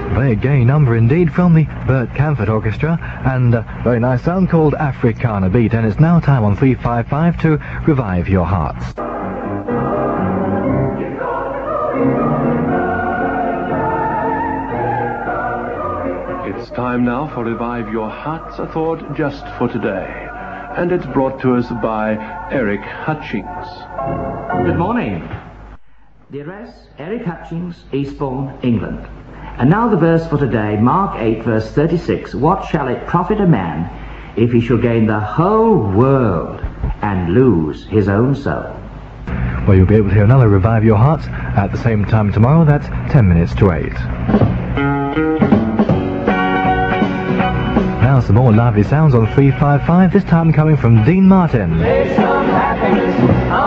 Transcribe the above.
Very gay number indeed from the Bert Camford Orchestra, and a very nice sound called Africana Beat, and it's now time on 355 to revive your hearts. It's time now for Revive Your Hearts, a thought just for today. And it's brought to us by Eric Hutchings. Good morning. The address, Eric Hutchings, Eastbourne, England. And now the verse for today, Mark 8, verse 36. What shall it profit a man if he shall gain the whole world and lose his own soul? Well, you'll be able to hear another Revive Your Hearts at the same time tomorrow. That's 10 minutes to 8. Now some more lively sounds on 355, this time coming from Dean Martin. There's some happiness